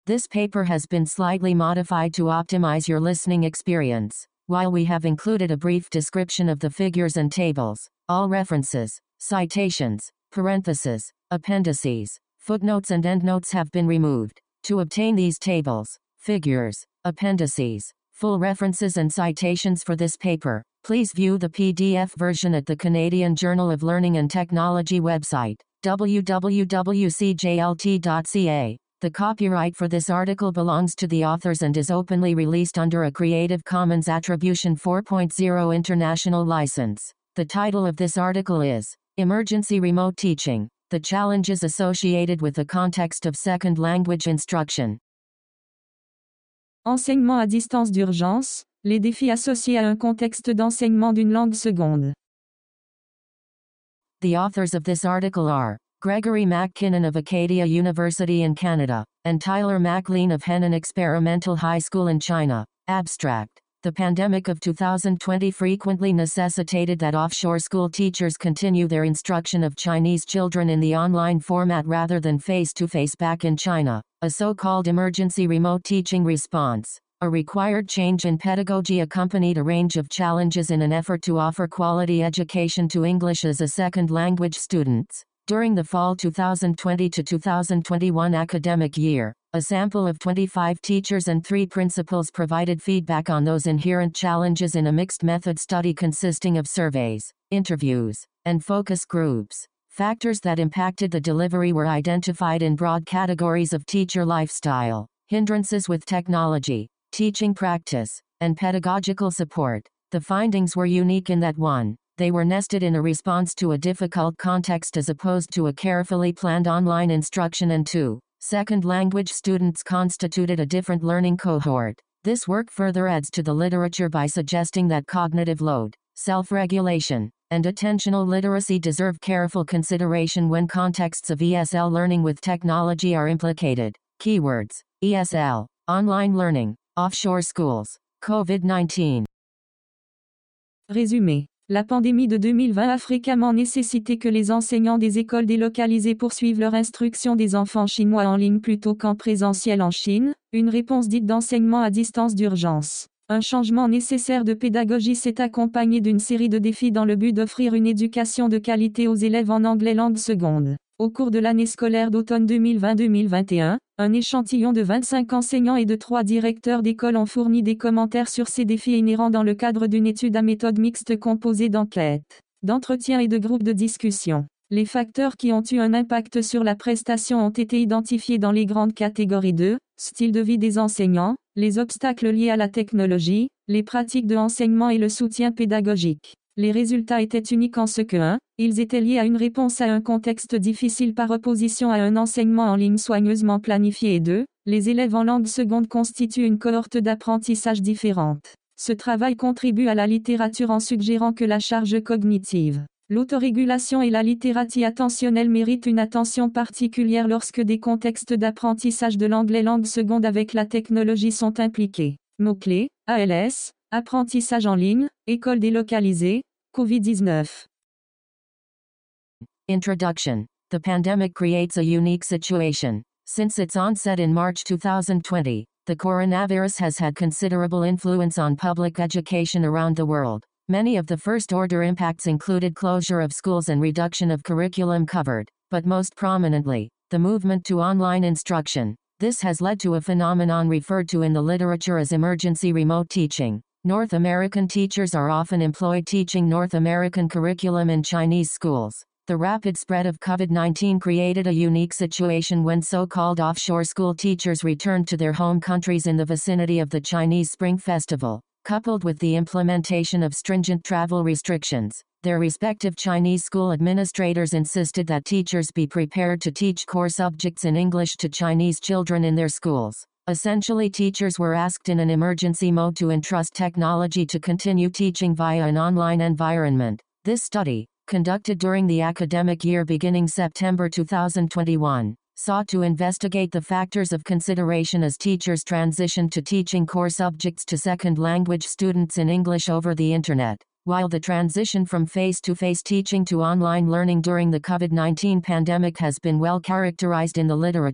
This paper has been slightly modified to optimize your listening experience. While we have included a brief description of the figures and tables, all references, citations, parentheses, appendices, footnotes and endnotes have been removed. To obtain these tables, figures, appendices, full references and citations for this paper, please view the PDF version at the Canadian Journal of Learning and Technology website, www.cjlt.ca. The copyright for this article belongs to the authors and is openly released under a Creative Commons Attribution 4.0 International License. The title of this article is Emergency Remote Teaching: The Challenges Associated with the Context of Second Language Instruction. Enseignement à distance d'urgence, les défis associés à un contexte d'enseignement d'une langue seconde. The authors of this article are Gregory McKinnon of Acadia University in Canada, and Tyler McLean of Henan Experimental High School in China. Abstract. The pandemic of 2020 frequently necessitated that offshore school teachers continue their instruction of Chinese children in the online format rather than face-to-face back in China, a so-called emergency remote teaching response. A required change in pedagogy accompanied a range of challenges in an effort to offer quality education to English as a second language students. During the fall 2020 to 2021 academic year, a sample of 25 teachers and 3 principals provided feedback on those inherent challenges in a mixed method study consisting of surveys, interviews, and focus groups. Factors that impacted the delivery were identified in broad categories of teacher lifestyle, hindrances with technology, teaching practice, and pedagogical support. The findings were unique in that 1. They were nested in a response to a difficult context as opposed to a carefully planned online instruction, and 2. Second language students constituted a different learning cohort. This work further adds to the literature by suggesting that cognitive load, self-regulation, and attentional literacy deserve careful consideration when contexts of ESL learning with technology are implicated. Keywords: ESL, online learning, offshore schools, COVID-19. Résumé. La pandémie de 2020 a fréquemment nécessité que les enseignants des écoles délocalisées poursuivent leur instruction des enfants chinois en ligne plutôt qu'en présentiel en Chine, une réponse dite d'enseignement à distance d'urgence. Un changement nécessaire de pédagogie s'est accompagné d'une série de défis dans le but d'offrir une éducation de qualité aux élèves en anglais langue seconde. Au cours de l'année scolaire d'automne 2020-2021, un échantillon de 25 enseignants et de 3 directeurs d'école ont fourni des commentaires sur ces défis inhérents dans le cadre d'une étude à méthode mixte composée d'enquêtes, d'entretiens et de groupes de discussion. Les facteurs qui ont eu un impact sur la prestation ont été identifiés dans les grandes catégories de style de vie des enseignants, les obstacles liés à la technologie, les pratiques de enseignement et le soutien pédagogique. Les résultats étaient uniques en ce que 1. Ils étaient liés à une réponse à un contexte difficile par opposition à un enseignement en ligne soigneusement planifié, et 2. Les élèves en langue seconde constituent une cohorte d'apprentissage différente. Ce travail contribue à la littérature en suggérant que la charge cognitive, l'autorégulation et la littératie attentionnelle méritent une attention particulière lorsque des contextes d'apprentissage de l'anglais langue seconde avec la technologie sont impliqués. Mots-clés: ALS, apprentissage en ligne, école délocalisée, COVID-19. Introduction. The pandemic creates a unique situation. Since its onset in March 2020, the coronavirus has had considerable influence on public education around the world. Many of the first-order impacts included closure of schools and reduction of curriculum covered, but most prominently, the movement to online instruction. This has led to a phenomenon referred to in the literature as emergency remote teaching. North American teachers are often employed teaching North American curriculum in Chinese schools. The rapid spread of COVID-19 created a unique situation when so-called offshore school teachers returned to their home countries in the vicinity of the Chinese Spring Festival. Coupled with the implementation of stringent travel restrictions, their respective Chinese school administrators insisted that teachers be prepared to teach core subjects in English to Chinese children in their schools. Essentially, teachers were asked in an emergency mode to entrust technology to continue teaching via an online environment. This study, conducted during the academic year beginning September 2021, sought to investigate the factors of consideration as teachers transitioned to teaching core subjects to second language students in English over the Internet. While the transition from face-to-face teaching to online learning during the COVID-19 pandemic has been well characterized in the literature,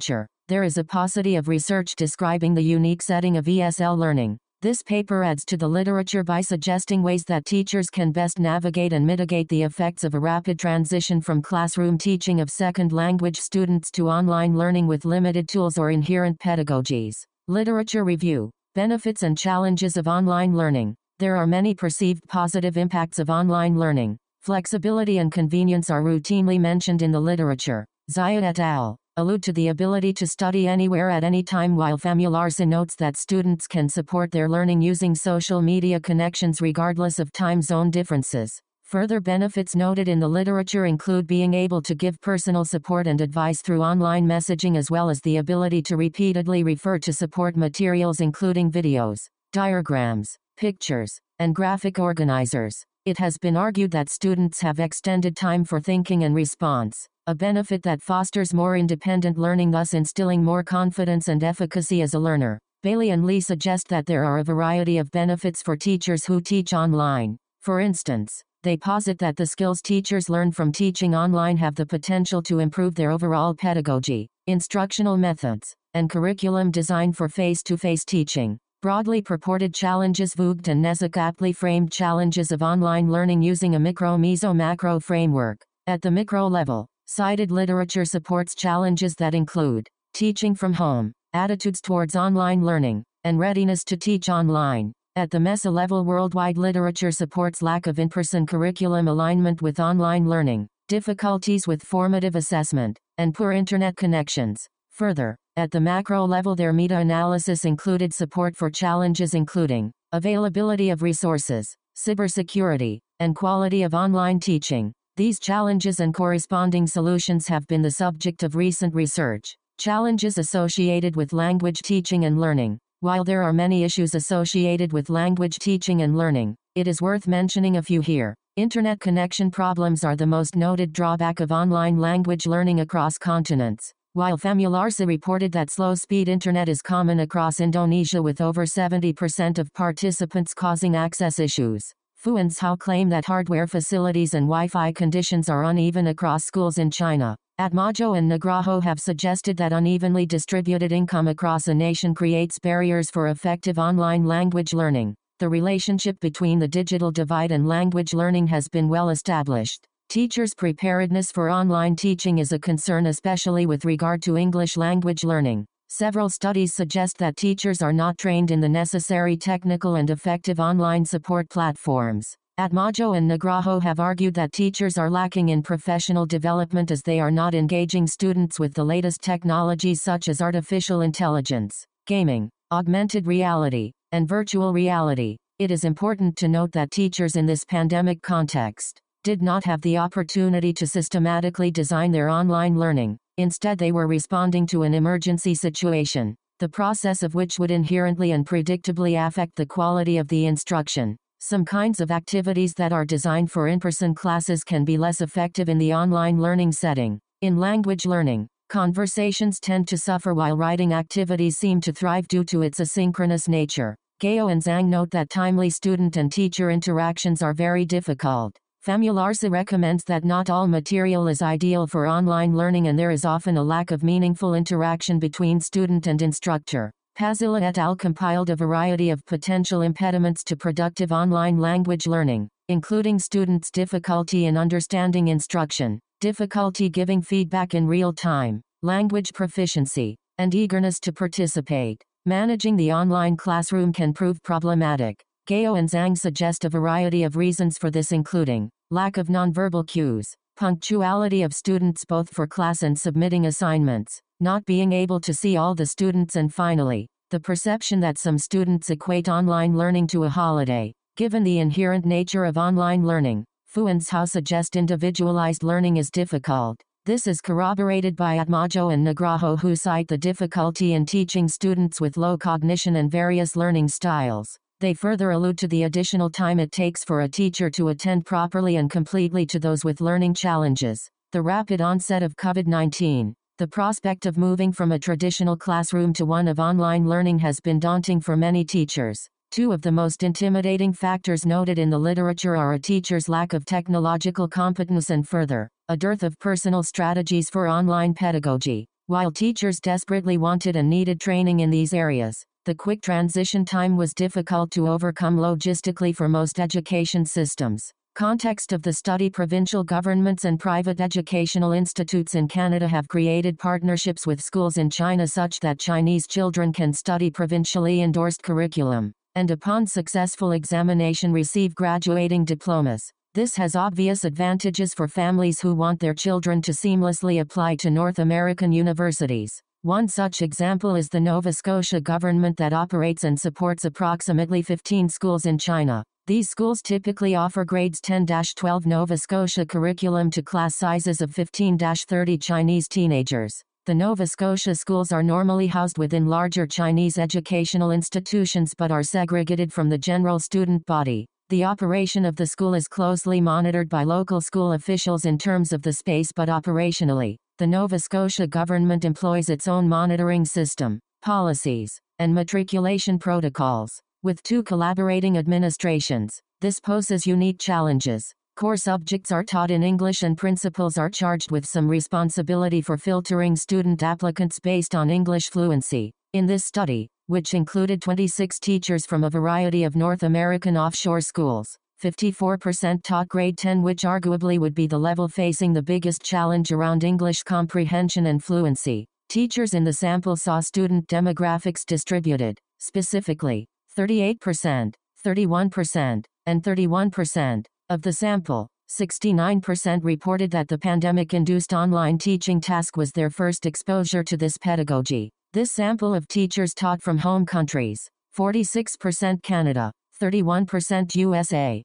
There is a paucity of research describing the unique setting of ESL learning. This paper adds to the literature by suggesting ways that teachers can best navigate and mitigate the effects of a rapid transition from classroom teaching of second language students to online learning with limited tools or inherent pedagogies. Literature review. Benefits and challenges of online learning. There are many perceived positive impacts of online learning. Flexibility and convenience are routinely mentioned in the literature. Zia et al. Allude to the ability to study anywhere at any time, while Famularsa notes that students can support their learning using social media connections regardless of time zone differences. Further benefits noted in the literature include being able to give personal support and advice through online messaging, as well as the ability to repeatedly refer to support materials including videos, diagrams, pictures, and graphic organizers. It has been argued that students have extended time for thinking and response, a benefit that fosters more independent learning, thus instilling more confidence and efficacy as a learner. Bailey and Lee suggest that there are a variety of benefits for teachers who teach online. For instance, they posit that the skills teachers learn from teaching online have the potential to improve their overall pedagogy, instructional methods, and curriculum design for face-to-face teaching. Broadly purported challenges. Vogt and Nezik aptly framed challenges of online learning using a micro-meso-macro framework. At the micro level, cited literature supports challenges that include teaching from home, attitudes towards online learning, and readiness to teach online. At the meso level, worldwide literature supports lack of in-person curriculum alignment with online learning, difficulties with formative assessment, and poor internet connections. Further, at the macro level, their meta-analysis included support for challenges including availability of resources, cybersecurity, and quality of online teaching. These challenges and corresponding solutions have been the subject of recent research. Challenges associated with language teaching and learning. While there are many issues associated with language teaching and learning, it is worth mentioning a few here. Internet connection problems are the most noted drawback of online language learning across continents. While Famularsa reported that slow-speed internet is common across Indonesia, with over 70% of participants causing access issues, Fu and Zhao claim that hardware facilities and Wi-Fi conditions are uneven across schools in China. Atmajo and Nugroho have suggested that unevenly distributed income across a nation creates barriers for effective online language learning. The relationship between the digital divide and language learning has been well established. Teachers' preparedness for online teaching is a concern, especially with regard to English language learning. Several studies suggest that teachers are not trained in the necessary technical and effective online support platforms. Atmajo and Nugroho have argued that teachers are lacking in professional development as they are not engaging students with the latest technologies such as artificial intelligence, gaming, augmented reality, and virtual reality. It is important to note that teachers in this pandemic context did not have the opportunity to systematically design their online learning. Instead, they were responding to an emergency situation, the process of which would inherently and predictably affect the quality of the instruction. Some kinds of activities that are designed for in-person classes can be less effective in the online learning setting. In language learning, conversations tend to suffer while writing activities seem to thrive due to its asynchronous nature. Gao and Zhang note that timely student and teacher interactions are very difficult. Famularsa recommends that not all material is ideal for online learning and there is often a lack of meaningful interaction between student and instructor. Pazilla et al. Compiled a variety of potential impediments to productive online language learning, including students' difficulty in understanding instruction, difficulty giving feedback in real time, language proficiency, and eagerness to participate. Managing the online classroom can prove problematic. Gao and Zhang suggest a variety of reasons for this, including lack of nonverbal cues, punctuality of students both for class and submitting assignments, not being able to see all the students, and finally, the perception that some students equate online learning to a holiday. Given the inherent nature of online learning, Fu and Zhao suggest individualized learning is difficult. This is corroborated by Atmajo and Nugroho, who cite the difficulty in teaching students with low cognition and various learning styles. They further allude to the additional time it takes for a teacher to attend properly and completely to those with learning challenges. The rapid onset of COVID-19. The prospect of moving from a traditional classroom to one of online learning has been daunting for many teachers. Two of the most intimidating factors noted in the literature are a teacher's lack of technological competence and further, a dearth of personal strategies for online pedagogy. While teachers desperately wanted and needed training in these areas, the quick transition time was difficult to overcome logistically for most education systems. Context of the study: provincial governments and private educational institutes in Canada have created partnerships with schools in China such that Chinese children can study provincially endorsed curriculum, and upon successful examination receive graduating diplomas. This has obvious advantages for families who want their children to seamlessly apply to North American universities. One such example is the Nova Scotia government that operates and supports approximately 15 schools in China. These schools typically offer grades 10-12 Nova Scotia curriculum to class sizes of 15-30 Chinese teenagers. The Nova Scotia schools are normally housed within larger Chinese educational institutions but are segregated from the general student body. The operation of the school is closely monitored by local school officials in terms of the space, but operationally, the Nova Scotia government employs its own monitoring system, policies, and matriculation protocols. With two collaborating administrations, this poses unique challenges. Core subjects are taught in English and principals are charged with some responsibility for filtering student applicants based on English fluency. In this study, which included 26 teachers from a variety of North American offshore schools, 54% taught grade 10, which arguably would be the level facing the biggest challenge around English comprehension and fluency. Teachers in the sample saw student demographics distributed, specifically, 38%, 31%, and 31%. Of the sample, 69% reported that the pandemic-induced online teaching task was their first exposure to this pedagogy. This sample of teachers taught from home countries: 46% Canada, 31% USA,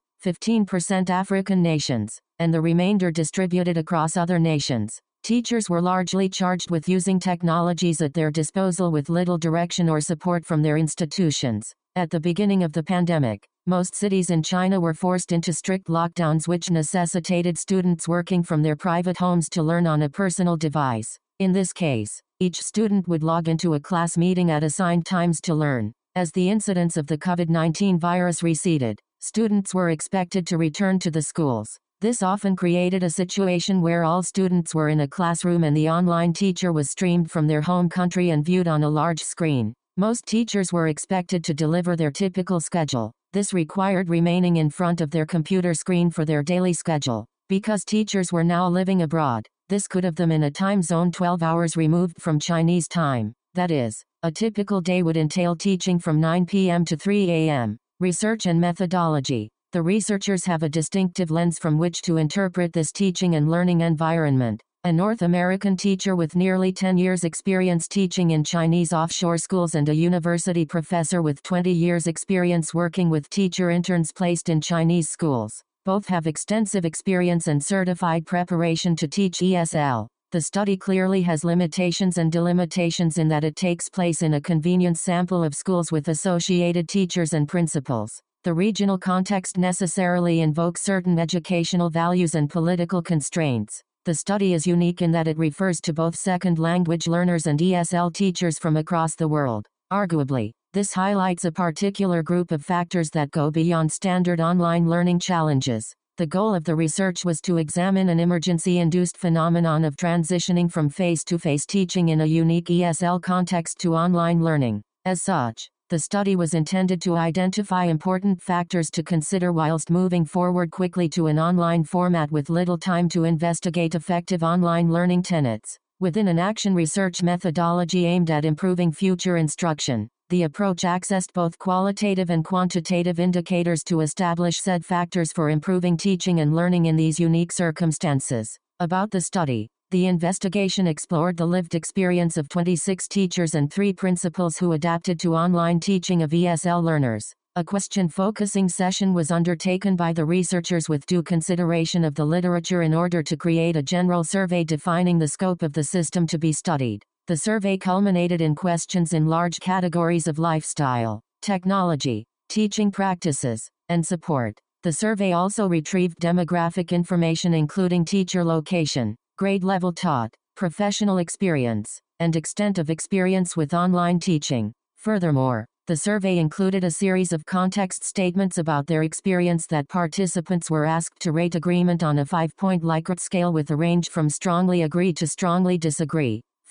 15% African nations, and the remainder distributed across other nations. Teachers were largely charged with using technologies at their disposal with little direction or support from their institutions. At the beginning of the pandemic, most cities in China were forced into strict lockdowns which necessitated students working from their private homes to learn on a personal device. In this case, each student would log into a class meeting at assigned times to learn. As the incidence of the COVID-19 virus receded, students were expected to return to the schools. This often created a situation where all students were in a classroom and the online teacher was streamed from their home country and viewed on a large screen. Most teachers were expected to deliver their typical schedule. This required remaining in front of their computer screen for their daily schedule. Because teachers were now living abroad, this could have them in a time zone 12 hours removed from Chinese time. That is, a typical day would entail teaching from 9 p.m. to 3 a.m. Research and methodology. The researchers have a distinctive lens from which to interpret this teaching and learning environment. A North American teacher with nearly 10 years experience teaching in Chinese offshore schools and a university professor with 20 years experience working with teacher interns placed in Chinese schools. Both have extensive experience and certified preparation to teach ESL. The study clearly has limitations and delimitations in that it takes place in a convenient sample of schools with associated teachers and principals. The regional context necessarily invokes certain educational values and political constraints. The study is unique in that it refers to both second language learners and ESL teachers from across the world. Arguably, this highlights a particular group of factors that go beyond standard online learning challenges. The goal of the research was to examine an emergency-induced phenomenon of transitioning from face-to-face teaching in a unique ESL context to online learning. As such, the study was intended to identify important factors to consider whilst moving forward quickly to an online format with little time to investigate effective online learning tenets. Within an action research methodology aimed at improving future instruction, the approach accessed both qualitative and quantitative indicators to establish said factors for improving teaching and learning in these unique circumstances. About the study, the investigation explored the lived experience of 26 teachers and 3 principals who adapted to online teaching of ESL learners. A question-focusing session was undertaken by the researchers with due consideration of the literature in order to create a general survey defining the scope of the system to be studied. The survey culminated in questions in large categories of lifestyle, technology, teaching practices, and support. The survey also retrieved demographic information including teacher location, grade level taught, professional experience, and extent of experience with online teaching. Furthermore, the survey included a series of context statements about their experience that participants were asked to rate agreement on a 5-point Likert scale with a range from strongly agree to strongly disagree.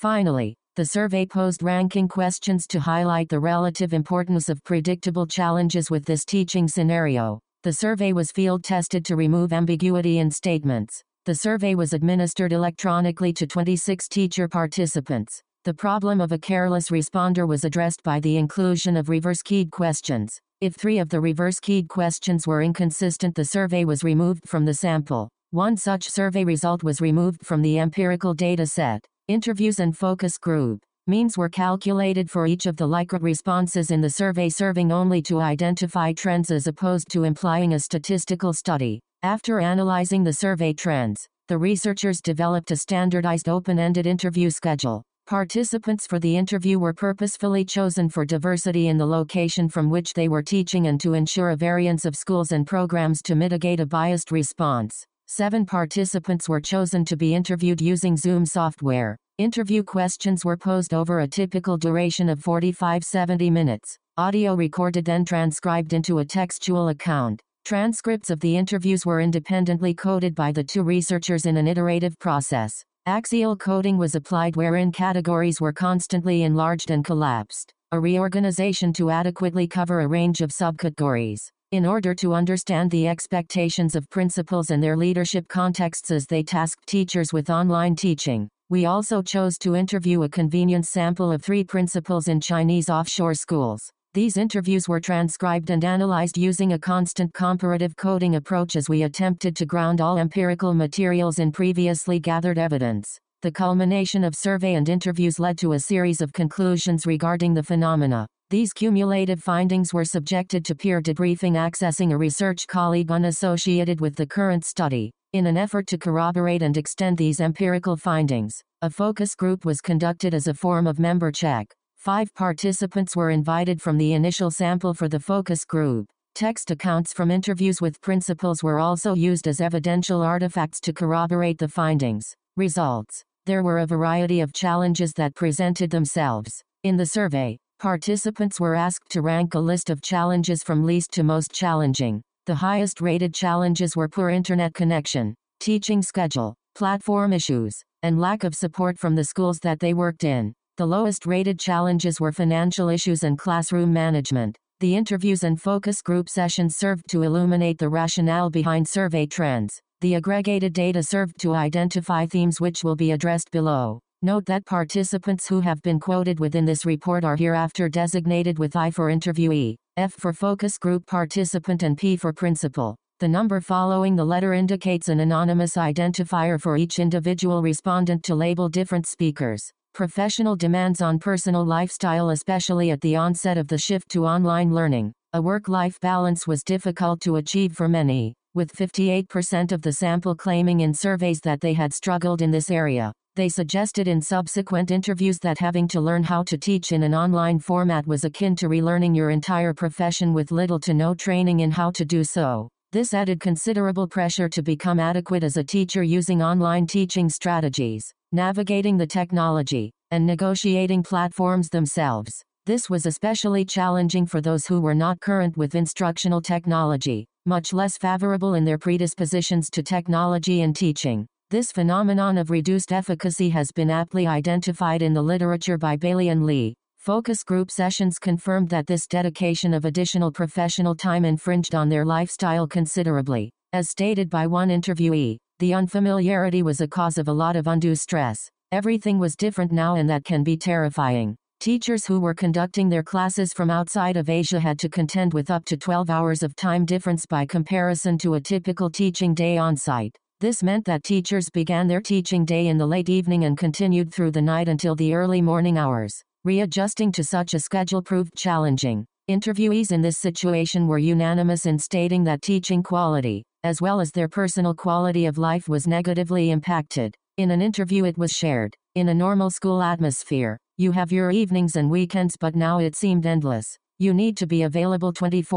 Finally, the survey posed ranking questions to highlight the relative importance of predictable challenges with this teaching scenario. The survey was field tested to remove ambiguity in statements. The survey was administered electronically to 26 teacher participants. The problem of a careless responder was addressed by the inclusion of reverse-keyed questions. If 3 of the reverse-keyed questions were inconsistent, the survey was removed from the sample. One such survey result was removed from the empirical data set. Interviews and focus group. Means were calculated for each of the Likert responses in the survey, serving only to identify trends as opposed to implying a statistical study. After analyzing the survey trends, the researchers developed a standardized open-ended interview schedule. Participants for the interview were purposefully chosen for diversity in the location from which they were teaching and to ensure a variance of schools and programs to mitigate a biased response. 7 participants were chosen to be interviewed using Zoom software. Interview questions were posed over a typical duration of 45-70 minutes. Audio recorded then transcribed into a textual account. Transcripts of the interviews were independently coded by the 2 researchers in an iterative process. Axial coding was applied wherein categories were constantly enlarged and collapsed, a reorganization to adequately cover a range of subcategories. In order to understand the expectations of principals and their leadership contexts as they tasked teachers with online teaching, we also chose to interview a convenience sample of 3 principals in Chinese offshore schools. These interviews were transcribed and analyzed using a constant comparative coding approach as we attempted to ground all empirical materials in previously gathered evidence. The culmination of survey and interviews led to a series of conclusions regarding the phenomena. These cumulative findings were subjected to peer debriefing accessing a research colleague unassociated with the current study. In an effort to corroborate and extend these empirical findings, a focus group was conducted as a form of member check. 5 participants were invited from the initial sample for the focus group. Text accounts from interviews with principals were also used as evidential artifacts to corroborate the findings. Results. There were a variety of challenges that presented themselves. In the survey, participants were asked to rank a list of challenges from least to most challenging. The highest rated challenges were poor internet connection, teaching schedule, platform issues, and lack of support from the schools that they worked in. The lowest rated challenges were financial issues and classroom management. The interviews and focus group sessions served to illuminate the rationale behind survey trends. The aggregated data served to identify themes which will be addressed below. Note that participants who have been quoted within this report are hereafter designated with I for interviewee, F for focus group participant and P for principal. The number following the letter indicates an anonymous identifier for each individual respondent to label different speakers. Professional demands on personal lifestyle, especially at the onset of the shift to online learning. A work-life balance was difficult to achieve for many, with 58% of the sample claiming in surveys that they had struggled in this area. They suggested in subsequent interviews that having to learn how to teach in an online format was akin to relearning your entire profession with little to no training in how to do so. This added considerable pressure to become adequate as a teacher using online teaching strategies, navigating the technology, and negotiating platforms themselves. This was especially challenging for those who were not current with instructional technology, much less favorable in their predispositions to technology and teaching. This phenomenon of reduced efficacy has been aptly identified in the literature by Bailey and Lee. Focus group sessions confirmed that this dedication of additional professional time infringed on their lifestyle considerably. As stated by one interviewee, the unfamiliarity was a cause of a lot of undue stress. Everything was different now, and that can be terrifying. Teachers who were conducting their classes from outside of Asia had to contend with up to 12 hours of time difference by comparison to a typical teaching day on site. This meant that teachers began their teaching day in the late evening and continued through the night until the early morning hours. Readjusting to such a schedule proved challenging. Interviewees in this situation were unanimous in stating that teaching quality, as well as their personal quality of life, was negatively impacted. In an interview it was shared. In a normal school atmosphere, you have your evenings and weekends, but now it seemed endless. You need to be available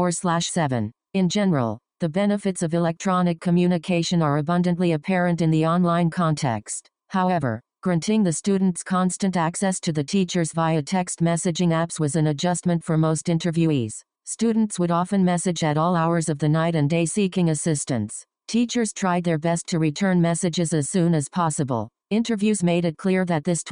24/7. In general, the benefits of electronic communication are abundantly apparent in the online context. However, granting the students constant access to the teachers via text messaging apps was an adjustment for most interviewees. Students would often message at all hours of the night and day seeking assistance. Teachers tried their best to return messages as soon as possible. Interviews made it clear that this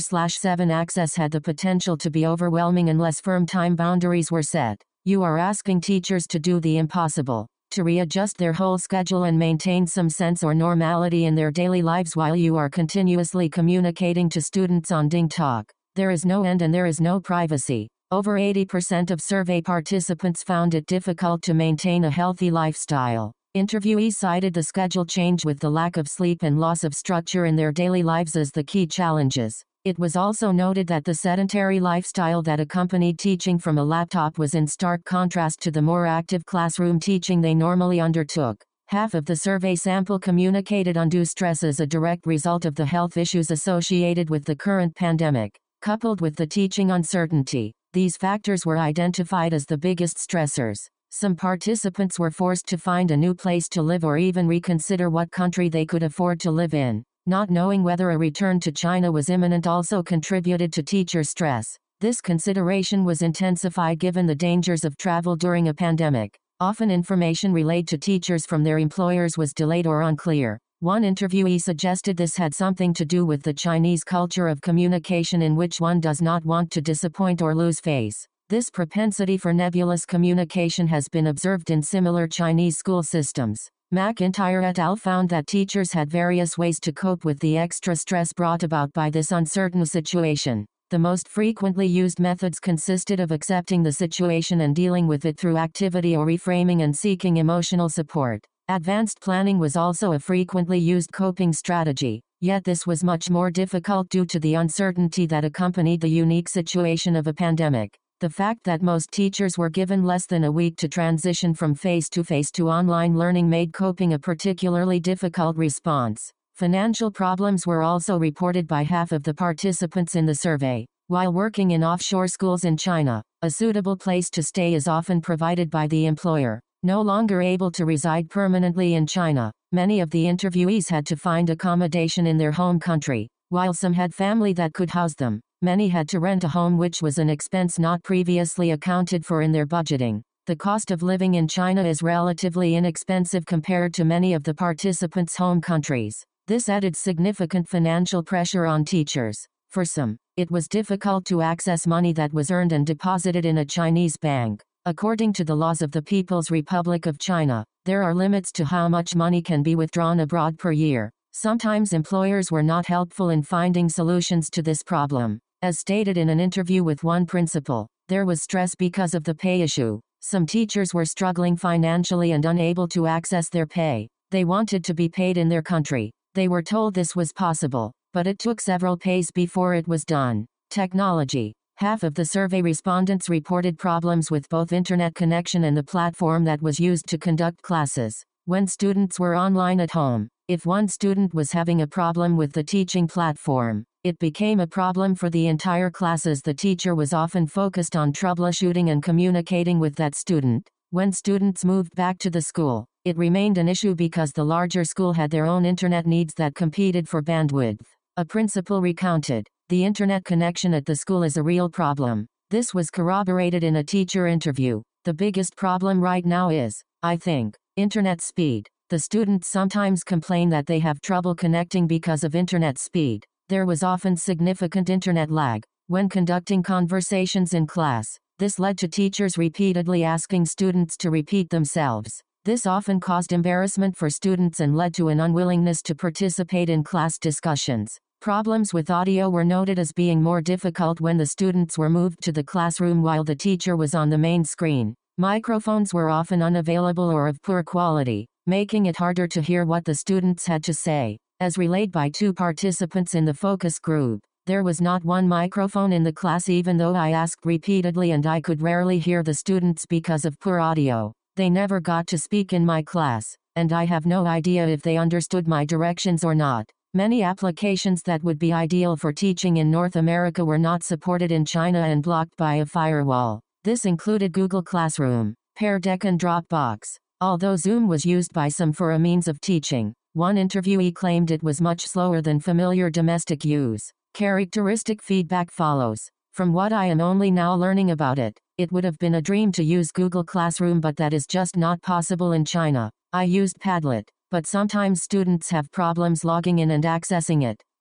24/7 access had the potential to be overwhelming unless firm time boundaries were set. You are asking teachers to do the impossible, to readjust their whole schedule and maintain some sense or normality in their daily lives while you are continuously communicating to students on DingTalk. There is no end and there is no privacy. Over 80% of survey participants found it difficult to maintain a healthy lifestyle. Interviewees cited the schedule change with the lack of sleep and loss of structure in their daily lives as the key challenges. It was also noted that the sedentary lifestyle that accompanied teaching from a laptop was in stark contrast to the more active classroom teaching they normally undertook. Half of the survey sample communicated undue stress as a direct result of the health issues associated with the current pandemic, coupled with the teaching uncertainty. These factors were identified as the biggest stressors. Some participants were forced to find a new place to live or even reconsider what country they could afford to live in. Not knowing whether a return to China was imminent also contributed to teacher stress. This consideration was intensified given the dangers of travel during a pandemic. Often information relayed to teachers from their employers was delayed or unclear. One interviewee suggested this had something to do with the Chinese culture of communication in which one does not want to disappoint or lose face. This propensity for nebulous communication has been observed in similar Chinese school systems. McIntyre et al. Found that teachers had various ways to cope with the extra stress brought about by this uncertain situation. The most frequently used methods consisted of accepting the situation and dealing with it through activity or reframing and seeking emotional support. Advanced planning was also a frequently used coping strategy, yet this was much more difficult due to the uncertainty that accompanied the unique situation of a pandemic. The fact that most teachers were given less than a week to transition from face-to-face to online learning made coping a particularly difficult response. Financial problems were also reported by half of the participants in the survey. While working in offshore schools in China, a suitable place to stay is often provided by the employer. No longer able to reside permanently in China, many of the interviewees had to find accommodation in their home country. While some had family that could house them, many had to rent a home, which was an expense not previously accounted for in their budgeting. The cost of living in China is relatively inexpensive compared to many of the participants' home countries. This added significant financial pressure on teachers. For some, it was difficult to access money that was earned and deposited in a Chinese bank. According to the laws of the People's Republic of China, there are limits to how much money can be withdrawn abroad per year. Sometimes employers were not helpful in finding solutions to this problem. As stated in an interview with one principal, there was stress because of the pay issue. Some teachers were struggling financially and unable to access their pay. They wanted to be paid in their country. They were told this was possible, but it took several pays before it was done. Technology. Half of the survey respondents reported problems with both internet connection and the platform that was used to conduct classes. When students were online at home, if one student was having a problem with the teaching platform, it became a problem for the entire class as the teacher was often focused on troubleshooting and communicating with that student. When students moved back to the school, it remained an issue because the larger school had their own internet needs that competed for bandwidth. A principal recounted, "The internet connection at the school is a real problem." This was corroborated in a teacher interview. "The biggest problem right now is, I think, internet speed." The students sometimes complain that they have trouble connecting because of internet speed. There was often significant internet lag when conducting conversations in class. This led to teachers repeatedly asking students to repeat themselves. This often caused embarrassment for students and led to an unwillingness to participate in class discussions. Problems with audio were noted as being more difficult when the students were moved to the classroom while the teacher was on the main screen. Microphones were often unavailable or of poor quality, making it harder to hear what the students had to say. As relayed by two participants in the focus group, there was not one microphone in the class even though I asked repeatedly and I could rarely hear the students because of poor audio. They never got to speak in my class, and I have no idea if they understood my directions or not. Many applications that would be ideal for teaching in North America were not supported in China and blocked by a firewall. This included Google Classroom, Pear Deck and Dropbox. Although Zoom was used by some for a means of teaching, one interviewee claimed it was much slower than familiar domestic use. Characteristic feedback follows. "From what I am only now learning about it, it would have been a dream to use Google Classroom, but that is just not possible in China. I used Padlet, but sometimes students have problems logging in and accessing it.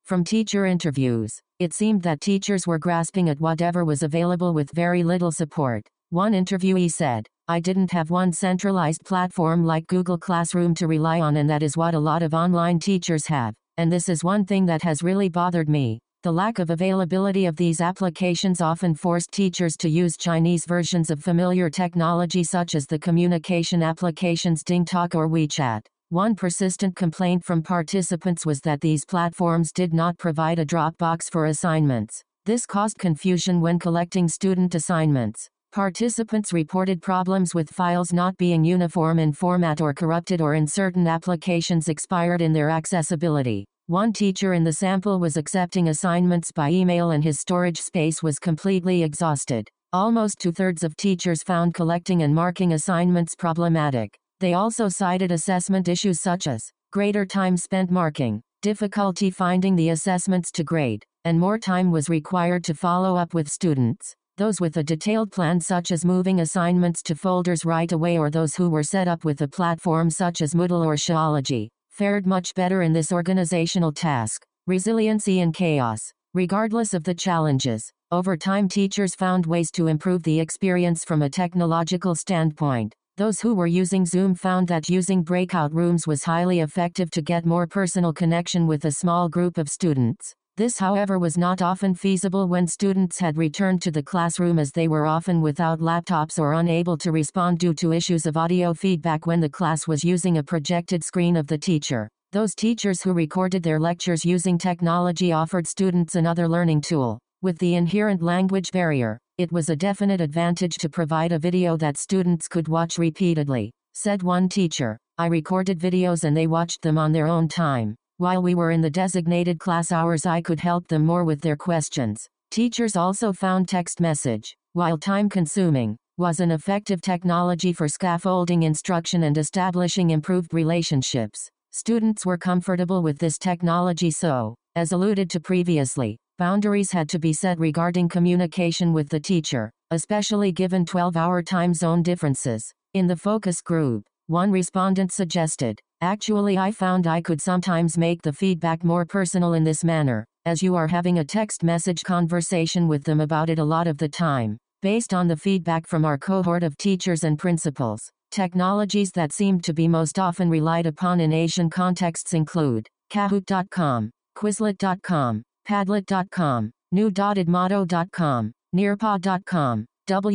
From teacher interviews, it seemed that teachers were grasping at whatever was available with very little support. One interviewee said, "I didn't have one centralized platform like Google Classroom to rely on, and that is what a lot of online teachers have. And this is one thing that has really bothered me. The lack of availability of these applications often forced teachers to use Chinese versions of familiar technology such as the communication applications DingTalk or WeChat." One persistent complaint from participants was that these platforms did not provide a Dropbox for assignments. This caused confusion when collecting student assignments. Participants reported problems with files not being uniform in format or corrupted, or in certain applications expired in their accessibility. One teacher in the sample was accepting assignments by email and his storage space was completely exhausted. Almost 2/3 of teachers found collecting and marking assignments problematic. They also cited assessment issues such as greater time spent marking, difficulty finding the assessments to grade, and more time was required to follow up with students. Those with a detailed plan such as moving assignments to folders right away, or those who were set up with a platform such as Moodle or Shaology, fared much better in this organizational task. Resiliency in chaos. Regardless of the challenges, over time teachers found ways to improve the experience from a technological standpoint. Those who were using Zoom found that using breakout rooms was highly effective to get more personal connection with a small group of students. This, however, was not often feasible when students had returned to the classroom, as they were often without laptops or unable to respond due to issues of audio feedback when the class was using a projected screen of the teacher. Those teachers who recorded their lectures using technology offered students another learning tool. With the inherent language barrier, it was a definite advantage to provide a video that students could watch repeatedly, said one teacher. "I recorded videos and they watched them on their own time. While we were in the designated class hours, I could help them more with their questions." Teachers also found text message, while time-consuming, was an effective technology for scaffolding instruction and establishing improved relationships. Students were comfortable with this technology, so, as alluded to previously, boundaries had to be set regarding communication with the teacher, especially given 12-hour time zone differences. In the focus group, one respondent suggested, "Actually, I found I could sometimes make the feedback more personal in this manner, as you are having a text message conversation with them about it a lot of the time." Based on the feedback from our cohort of teachers and principals, technologies that seemed to be most often relied upon in Asian contexts include Kahoot.com, Quizlet.com, Padlet.com, new.edmodo.com, Nearpod.com,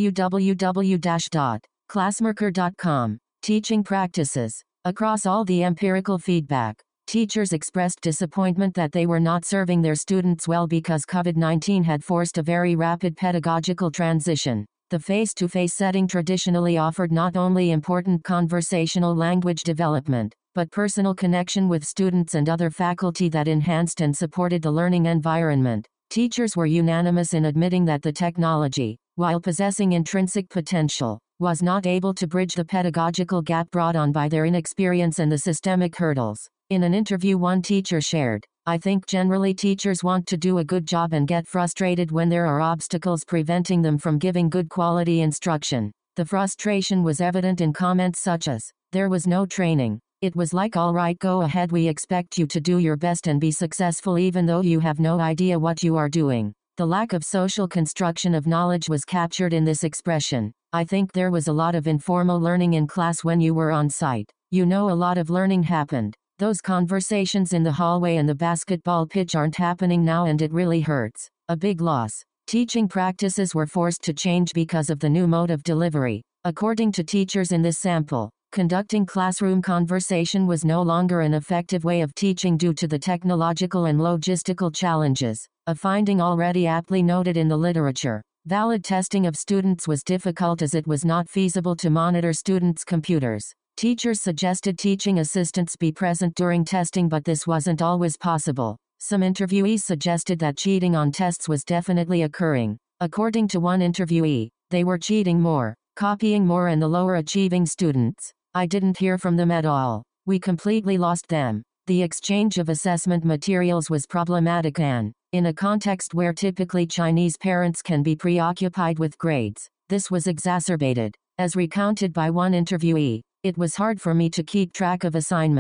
www.classmarker.com. Teaching practices. Across all the empirical feedback, teachers expressed disappointment that they were not serving their students well because COVID-19 had forced a very rapid pedagogical transition. The face-to-face setting traditionally offered not only important conversational language development, but personal connection with students and other faculty that enhanced and supported the learning environment. Teachers were unanimous in admitting that the technology, while possessing intrinsic potential, was not able to bridge the pedagogical gap brought on by their inexperience and the systemic hurdles. In an interview, one teacher shared, "I think generally teachers want to do a good job and get frustrated when there are obstacles preventing them from giving good quality instruction." The frustration was evident in comments such as, "There was no training. It was like, all right, go ahead, we expect you to do your best and be successful even though you have no idea what you are doing." The lack of social construction of knowledge was captured in this expression. "I think there was a lot of informal learning in class when you were on site. You know, a lot of learning happened. Those conversations in the hallway and the basketball pitch aren't happening now, and it really hurts. A big loss." Teaching practices were forced to change because of the new mode of delivery. According to teachers in this sample, conducting classroom conversation was no longer an effective way of teaching due to the technological and logistical challenges, a finding already aptly noted in the literature. Valid testing of students was difficult as it was not feasible to monitor students' computers. Teachers suggested teaching assistants be present during testing, but this wasn't always possible. Some interviewees suggested that cheating on tests was definitely occurring. According to one interviewee, they were cheating more, copying more, and the lower achieving students, "I didn't hear from them at all. We completely lost them." The exchange of assessment materials was problematic, and, in a context where typically Chinese parents can be preoccupied with grades, this was exacerbated. As recounted by one interviewee, "It was hard for me to keep track of assignments.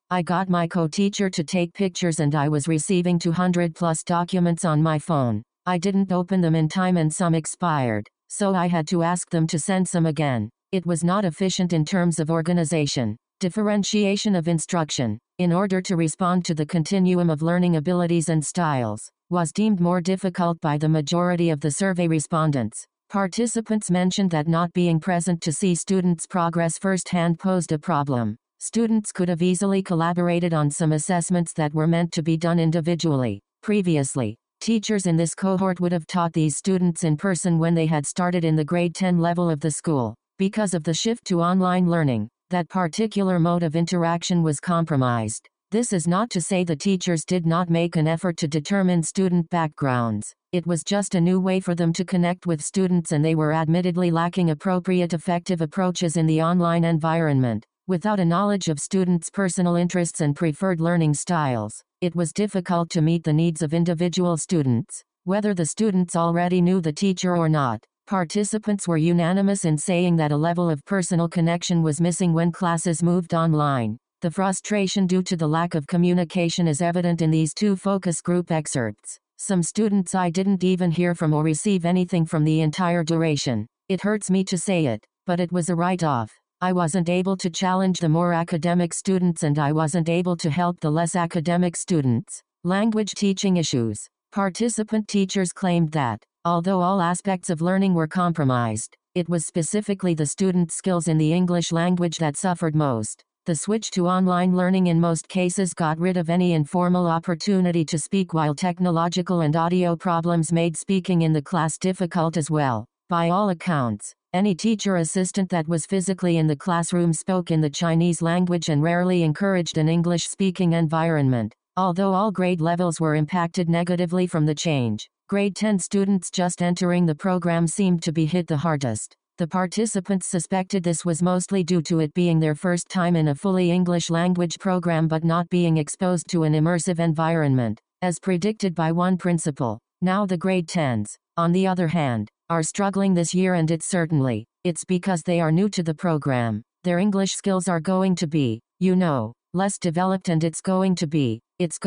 I got my co-teacher to take pictures and I was receiving 200 plus documents on my phone. I didn't open them in time and some expired, so I had to ask them to send some again. It was not efficient in terms of organization. Differentiation of instruction, in order to respond to the continuum of learning abilities and styles, was deemed more difficult by the majority of the survey respondents. Participants mentioned that not being present to see students' progress firsthand posed a problem. Students could have easily collaborated on some assessments that were meant to be done individually. Previously, teachers in this cohort would have taught these students in person when they had started in the grade 10 level of the school. Because of the shift to online learning, that particular mode of interaction was compromised. This is not to say the teachers did not make an effort to determine student backgrounds. It was just a new way for them to connect with students, and they were admittedly lacking appropriate effective approaches in the online environment. Without a knowledge of students' personal interests and preferred learning styles, it was difficult to meet the needs of individual students. Whether the students already knew the teacher or not, participants were unanimous in saying that a level of personal connection was missing when classes moved online. The frustration due to the lack of communication is evident in these two focus group excerpts. Some students I didn't even hear from or receive anything from the entire duration. It hurts me to say it, but it was a write-off. I wasn't able to challenge the more academic students and I wasn't able to help the less academic students. Language teaching issues. Participant teachers claimed that, although all aspects of learning were compromised, it was specifically the students' skills in the English language that suffered most. The switch to online learning in most cases got rid of any informal opportunity to speak, while technological and audio problems made speaking in the class difficult as well. By all accounts, any teacher assistant that was physically in the classroom spoke in the Chinese language and rarely encouraged an English-speaking environment. Although all grade levels were impacted negatively from the change, grade 10 students just entering the program seemed to be hit the hardest. The participants suspected this was mostly due to it being their first time in a fully English language program but not being exposed to an immersive environment, as predicted by one principal. Now the grade 10s, on the other hand, are struggling this year, and it's because they are new to the program. Their English skills are going to be, less developed, and it's going to be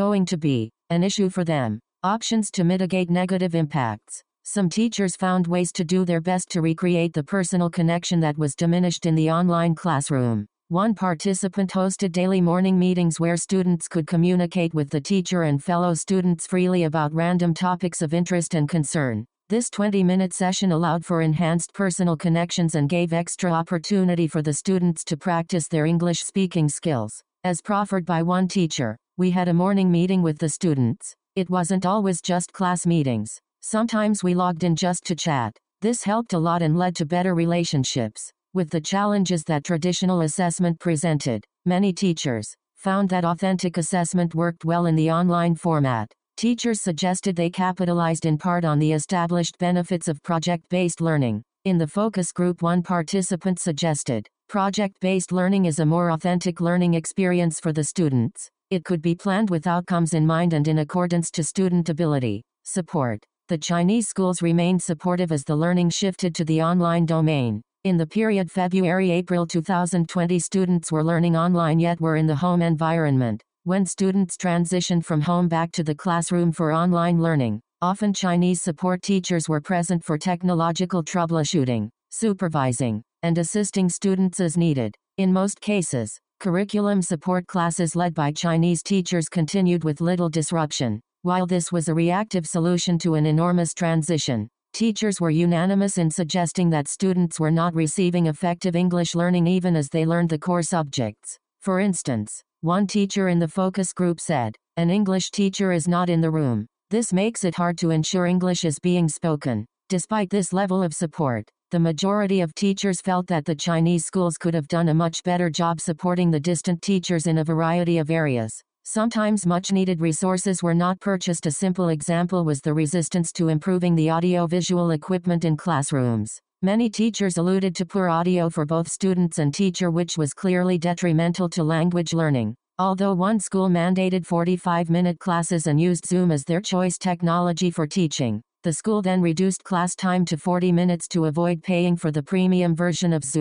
an issue for them. Options to mitigate negative impacts. Some teachers found ways to do their best to recreate the personal connection that was diminished in the online classroom. One participant hosted daily morning meetings where students could communicate with the teacher and fellow students freely about random topics of interest and concern. This 20-minute session allowed for enhanced personal connections and gave extra opportunity for the students to practice their English speaking skills. As proffered by one teacher, we had a morning meeting with the students. It wasn't always just class meetings. Sometimes we logged in just to chat. This helped a lot and led to better relationships. With the challenges that traditional assessment presented, many teachers found that authentic assessment worked well in the online format. Teachers suggested they capitalized in part on the established benefits of project-based learning. In the focus group, one participant suggested, project-based learning is a more authentic learning experience for the students. It could be planned with outcomes in mind and in accordance to student ability. Support. The Chinese schools remained supportive as the learning shifted to the online domain. In the period February-April 2020, students were learning online yet were in the home environment. When students transitioned from home back to the classroom for online learning, often Chinese support teachers were present for technological troubleshooting, supervising, and assisting students as needed. In most cases, curriculum support classes led by Chinese teachers continued with little disruption. While this was a reactive solution to an enormous transition, teachers were unanimous in suggesting that students were not receiving effective English learning even as they learned the core subjects. For instance, one teacher in the focus group said, "An English teacher is not in the room. This makes it hard to ensure English is being spoken." Despite this level of support, the majority of teachers felt that the Chinese schools could have done a much better job supporting the distant teachers in a variety of areas. Sometimes much-needed resources were not purchased. A simple example was the resistance to improving the audio-visual equipment in classrooms. Many teachers alluded to poor audio for both students and teacher, which was clearly detrimental to language learning. Although one school mandated 45-minute classes and used Zoom as their choice technology for teaching, the school then reduced class time to 40 minutes to avoid paying for the premium version of Zoom.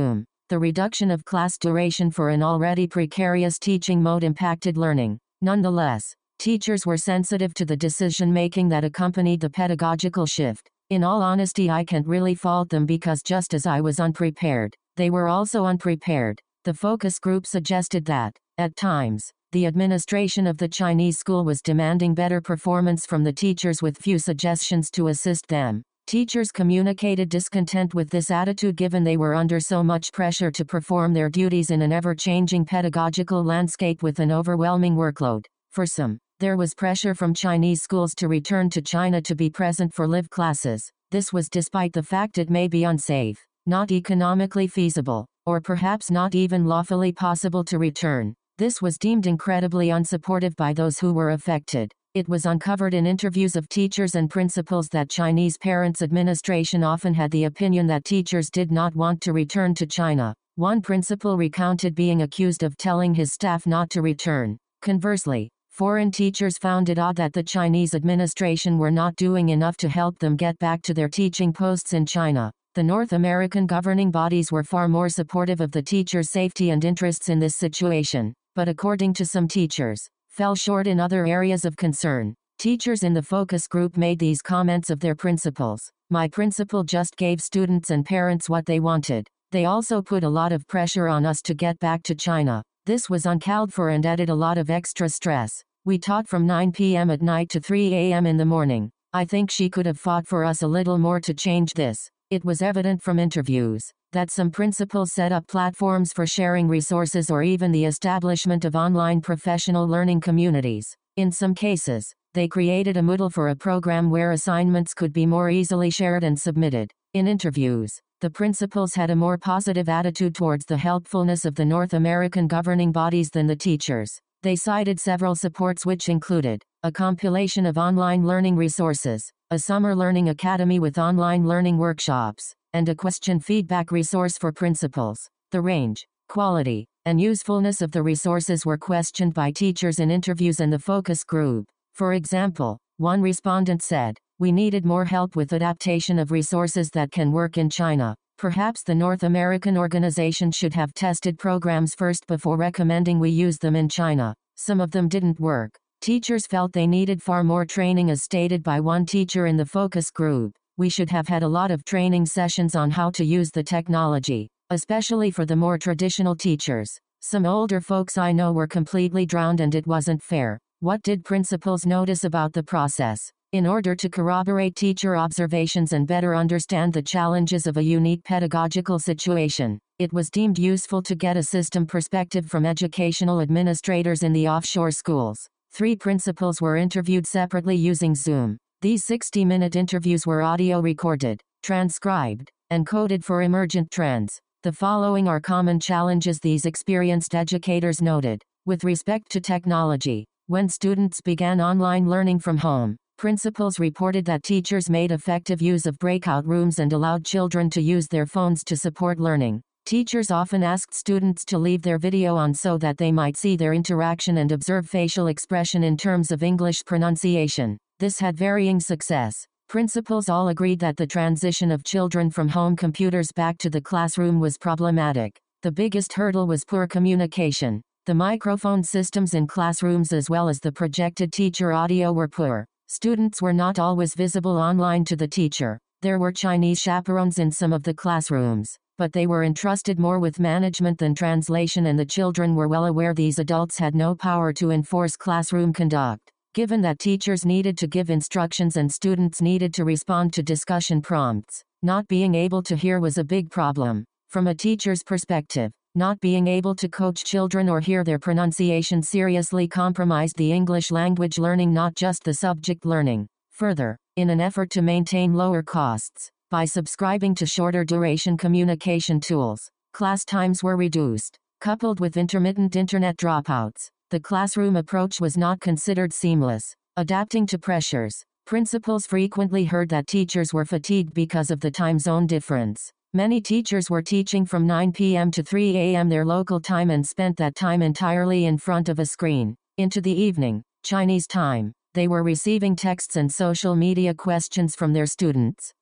The reduction of class duration for an already precarious teaching mode impacted learning. Nonetheless, teachers were sensitive to the decision-making that accompanied the pedagogical shift. In all honesty, I can't really fault them because just as I was unprepared, they were also unprepared. The focus group suggested that, at times, the administration of the Chinese school was demanding better performance from the teachers with few suggestions to assist them. Teachers communicated discontent with this attitude given they were under so much pressure to perform their duties in an ever-changing pedagogical landscape with an overwhelming workload. For some, there was pressure from Chinese schools to return to China to be present for live classes. This was despite the fact it may be unsafe, not economically feasible, or perhaps not even lawfully possible to return. This was deemed incredibly unsupportive by those who were affected. It was uncovered in interviews of teachers and principals that Chinese parents' administration often had the opinion that teachers did not want to return to China. One principal recounted being accused of telling his staff not to return. Conversely, foreign teachers found it odd that the Chinese administration were not doing enough to help them get back to their teaching posts in China. The North American governing bodies were far more supportive of the teachers' safety and interests in this situation, but according to some teachers, fell short in other areas of concern. Teachers in the focus group made these comments of their principals. My principal just gave students and parents what they wanted. They also put a lot of pressure on us to get back to China. This was uncalled for and added a lot of extra stress. We taught from 9 p.m. at night to 3 a.m. in the morning. I think she could have fought for us a little more to change this. It was evident from interviews that some principals set up platforms for sharing resources or even the establishment of online professional learning communities. In some cases, they created a Moodle for a program where assignments could be more easily shared and submitted. In interviews, the principals had a more positive attitude towards the helpfulness of the North American governing bodies than the teachers. They cited several supports which included a compilation of online learning resources, a summer learning academy with online learning workshops, and a question feedback resource for principals. The range, quality, and usefulness of the resources were questioned by teachers in interviews and the focus group. For example, one respondent said, "We needed more help with adaptation of resources that can work in China. Perhaps the North American organization should have tested programs first before recommending we use them in China. Some of them didn't work." Teachers felt they needed far more training, as stated by one teacher in the focus group. "We should have had a lot of training sessions on how to use the technology, especially for the more traditional teachers. Some older folks I know were completely drowned and it wasn't fair." What did principals notice about the process? In order to corroborate teacher observations and better understand the challenges of a unique pedagogical situation, it was deemed useful to get a system perspective from educational administrators in the offshore schools. 3 principals were interviewed separately using Zoom. These 60-minute interviews were audio recorded, transcribed, and coded for emergent trends. The following are common challenges these experienced educators noted. With respect to technology, when students began online learning from home, principals reported that teachers made effective use of breakout rooms and allowed children to use their phones to support learning. Teachers often asked students to leave their video on so that they might see their interaction and observe facial expression in terms of English pronunciation. This had varying success. Principals all agreed that the transition of children from home computers back to the classroom was problematic. The biggest hurdle was poor communication. The microphone systems in classrooms as well as the projected teacher audio were poor. Students were not always visible online to the teacher. There were Chinese chaperones in some of the classrooms, but they were entrusted more with management than translation, and the children were well aware these adults had no power to enforce classroom conduct. Given that teachers needed to give instructions and students needed to respond to discussion prompts, not being able to hear was a big problem. From a teacher's perspective, not being able to coach children or hear their pronunciation seriously compromised the English language learning, not just the subject learning. Further, in an effort to maintain lower costs, by subscribing to shorter duration communication tools, class times were reduced. Coupled with intermittent internet dropouts, the classroom approach was not considered seamless. Adapting to pressures, principals frequently heard that teachers were fatigued because of the time zone difference. Many teachers were teaching from 9 p.m. to 3 a.m. their local time and spent that time entirely in front of a screen. Into the evening, Chinese time, they were receiving texts and social media questions from their students.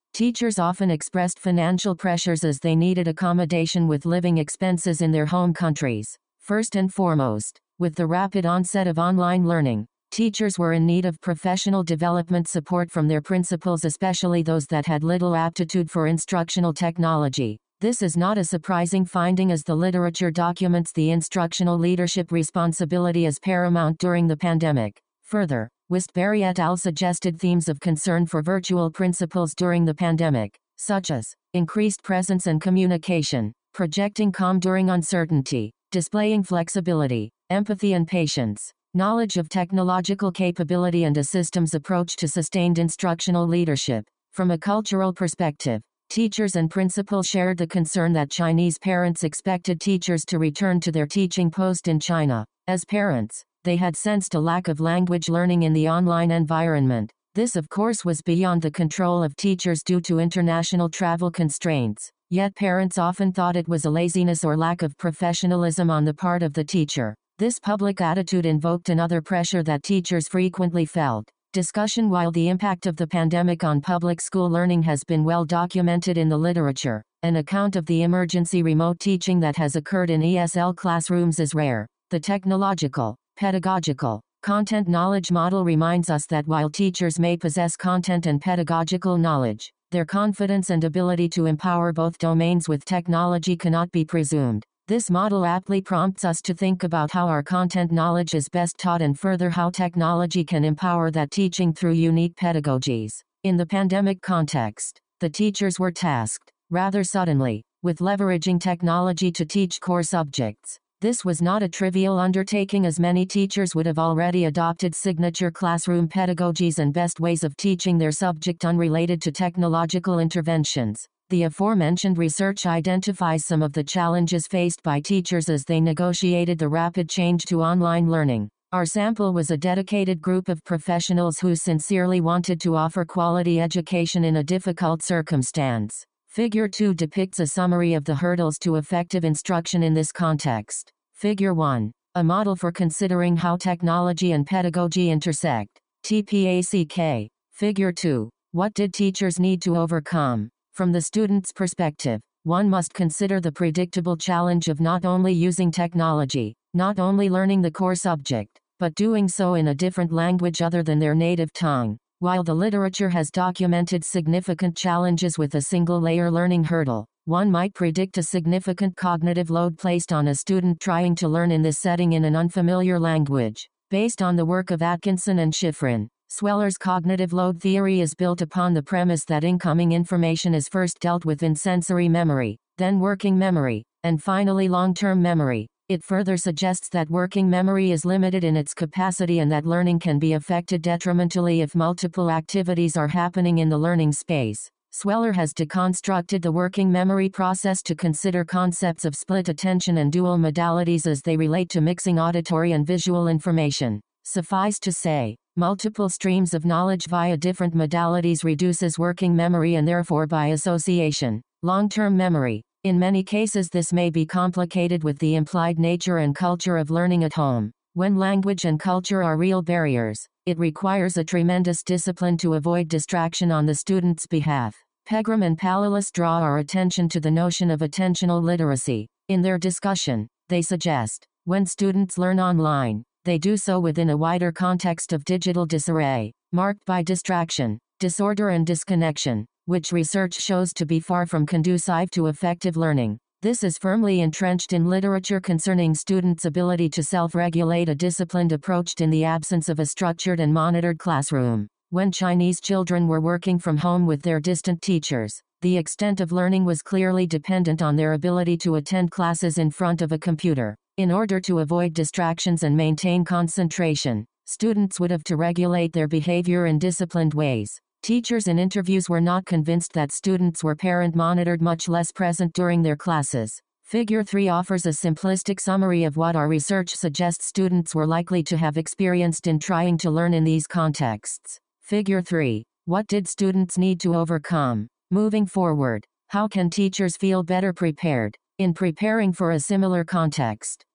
Teachers often expressed financial pressures as they needed accommodation with living expenses in their home countries. First and foremost, with the rapid onset of online learning, teachers were in need of professional development support from their principals, especially those that had little aptitude for instructional technology. This is not a surprising finding, as the literature documents the instructional leadership responsibility as paramount during the pandemic. Further, Westbury et al. Suggested themes of concern for virtual principals during the pandemic, such as increased presence and communication, projecting calm during uncertainty, displaying flexibility, empathy and patience, knowledge of technological capability, and a systems approach to sustained instructional leadership. From a cultural perspective, teachers and principals shared the concern that Chinese parents expected teachers to return to their teaching post in China. As parents, they had sensed a lack of language learning in the online environment. This, of course, was beyond the control of teachers due to international travel constraints. Yet parents often thought it was a laziness or lack of professionalism on the part of the teacher. This public attitude invoked another pressure that teachers frequently felt: discussion. While the impact of the pandemic on public school learning has been well documented in the literature, an account of the emergency remote teaching that has occurred in ESL classrooms is rare. The technological, pedagogical, content knowledge model reminds us that while teachers may possess content and pedagogical knowledge, their confidence and ability to empower both domains with technology cannot be presumed. This model aptly prompts us to think about how our content knowledge is best taught, and further how technology can empower that teaching through unique pedagogies. In the pandemic context, the teachers were tasked, rather suddenly, with leveraging technology to teach core subjects. This was not a trivial undertaking, as many teachers would have already adopted signature classroom pedagogies and best ways of teaching their subject unrelated to technological interventions. The aforementioned research identifies some of the challenges faced by teachers as they negotiated the rapid change to online learning. Our sample was a dedicated group of professionals who sincerely wanted to offer quality education in a difficult circumstance. Figure 2 depicts a summary of the hurdles to effective instruction in this context. Figure 1. A model for considering how technology and pedagogy intersect. TPACK. Figure 2. What did teachers need to overcome? From the student's perspective, one must consider the predictable challenge of not only using technology, not only learning the core subject, but doing so in a different language other than their native tongue. While the literature has documented significant challenges with a single-layer learning hurdle, one might predict a significant cognitive load placed on a student trying to learn in this setting in an unfamiliar language. Based on the work of Atkinson and Schifrin, Sweller's cognitive load theory is built upon the premise that incoming information is first dealt with in sensory memory, then working memory, and finally long-term memory. It further suggests that working memory is limited in its capacity and that learning can be affected detrimentally if multiple activities are happening in the learning space. Sweller has deconstructed the working memory process to consider concepts of split attention and dual modalities as they relate to mixing auditory and visual information. Suffice to say, multiple streams of knowledge via different modalities reduces working memory and therefore by association, long-term memory. In many cases this may be complicated with the implied nature and culture of learning at home. When language and culture are real barriers, it requires a tremendous discipline to avoid distraction on the student's behalf. Pegram and Palalis draw our attention to the notion of attentional literacy. In their discussion, they suggest, when students learn online, they do so within a wider context of digital disarray, marked by distraction, disorder and disconnection, which research shows to be far from conducive to effective learning. This is firmly entrenched in literature concerning students' ability to self-regulate a disciplined approach in the absence of a structured and monitored classroom. When Chinese children were working from home with their distant teachers, the extent of learning was clearly dependent on their ability to attend classes in front of a computer. In order to avoid distractions and maintain concentration, students would have to regulate their behavior in disciplined ways. Teachers in interviews were not convinced that students were parent-monitored, much less present during their classes. Figure 3 offers a simplistic summary of what our research suggests students were likely to have experienced in trying to learn in these contexts. Figure 3. What did students need to overcome? Moving forward, how can teachers feel better prepared in preparing for a similar context?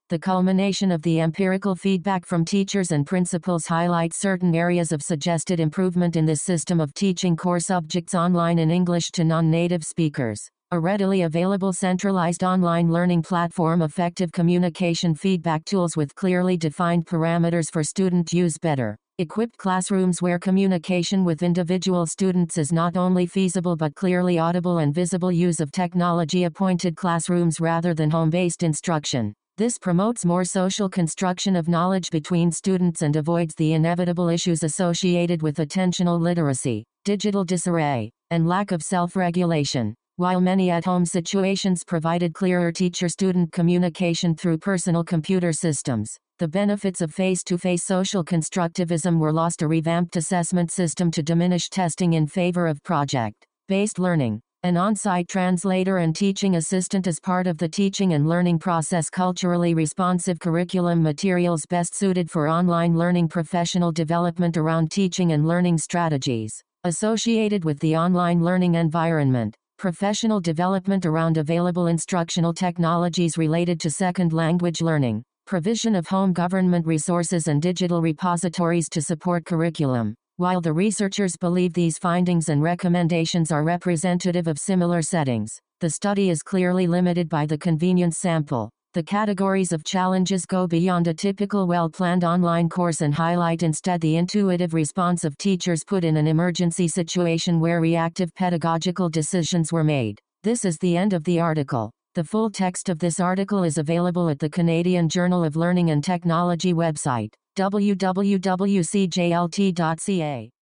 The culmination of the empirical feedback from teachers and principals highlights certain areas of suggested improvement in this system of teaching core subjects online in English to non-native speakers. A readily available centralized online learning platform, effective communication feedback tools with clearly defined parameters for student use, better equipped classrooms where communication with individual students is not only feasible but clearly audible, and visible use of technology-appointed classrooms rather than home-based instruction. This promotes more social construction of knowledge between students and avoids the inevitable issues associated with attentional literacy, digital disarray, and lack of self-regulation. While many at-home situations provided clearer teacher-student communication through personal computer systems, the benefits of face-to-face social constructivism were lost. A revamped assessment system to diminish testing in favor of project-based learning. An on-site translator and teaching assistant as part of the teaching and learning process. Culturally responsive curriculum materials best suited for online learning. Professional development around teaching and learning strategies associated with the online learning environment. Professional development around available instructional technologies related to second language learning. Provision of home government resources and digital repositories to support curriculum. While the researchers believe these findings and recommendations are representative of similar settings, the study is clearly limited by the convenience sample. The categories of challenges go beyond a typical well-planned online course and highlight instead the intuitive response of teachers put in an emergency situation where reactive pedagogical decisions were made. This is the end of the article. The full text of this article is available at the Canadian Journal of Learning and Technology website, www.cjlt.ca.